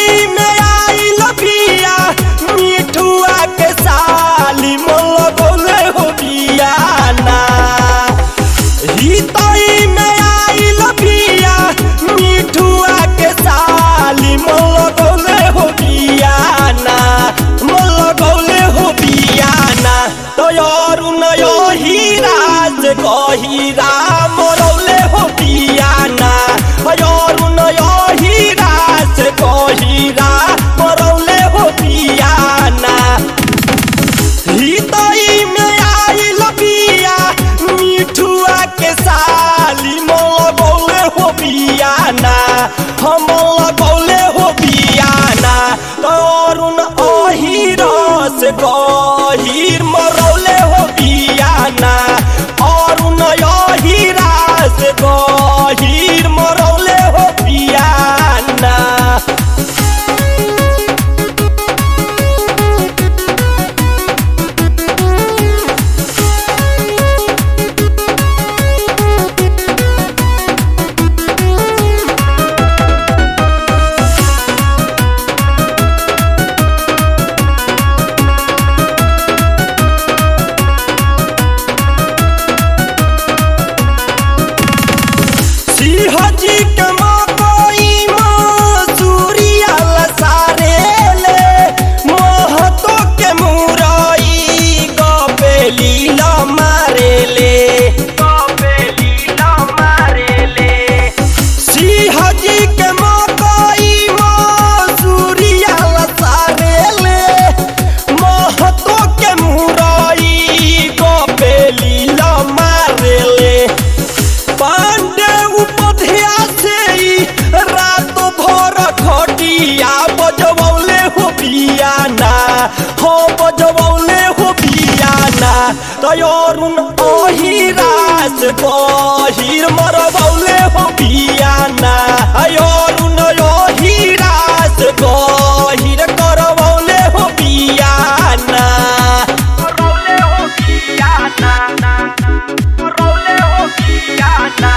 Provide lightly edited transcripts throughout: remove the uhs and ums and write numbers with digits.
हितई में आइल बिया मिठुआ के साली मोल बोले हो बिया ना। हितई में आइल बिया मिठुआ के साली मोल बोले हो बिया ना, मोल बोले हो बिया ना। तो यार नयो हीरा से हीरा मोरौले हो बिया ना, यार नयो हीरा से हीरा मोरौले हो बिया ना। हितई में आइल बिया मिठुआ के साली मोल बोले हो बिया ना, हम बोले हो बिया ना। तोरुन ओहीरा से गहीर मरौले हो बिया ना, और नया हीरा से गहीर मरौले हो बिया ना। सिंहजी के मकई मसूरिया लसारे ले, महतो के मुरई गबेली ल मारे ले, गबेली ल मारे ले। सिंहजी के मकई मसूरिया लसारे ले, महतो के मुरई गबेली ल मारे ले। पांडे उपध्या से रात भर खटिया बजबौले हो बिया ना, हो बजबौले हो बिया ना। तयोरुन ओहीरा से गहीर मरबौले हो बिया ना, अयोरुन ओहीरा से गहीर करबौले हो बिया ना, करबौले हो बिया ना, करबौले हो बिया ना।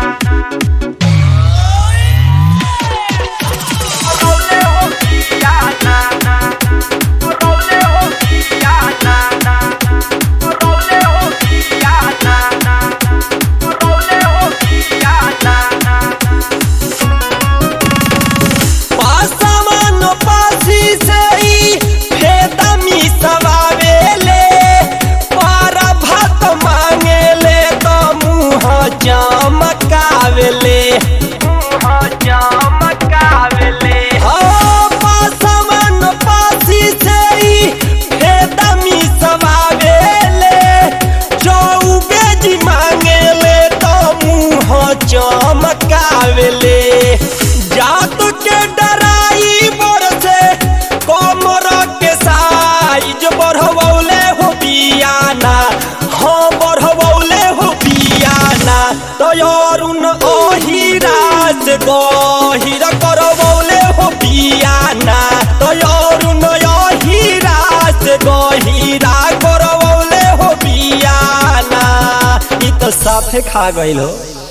चमकावेले चमकावेले हो पासमन पासी से फेदमी सवावेले, चौबेजी मांगेले तो मुँह चमकावेले। जात के डराई बड़ से कमर के साइज बढ़वौले हो बिया ना, हाँ बढ़वौले हो बिया ना। तयोरुन ओहीरा से गहीर करबौले हो बिया ना, तयोरुन ओहीरा से गहीरा करबौले हो बिया ना। ई तो साफे खा गइल हो।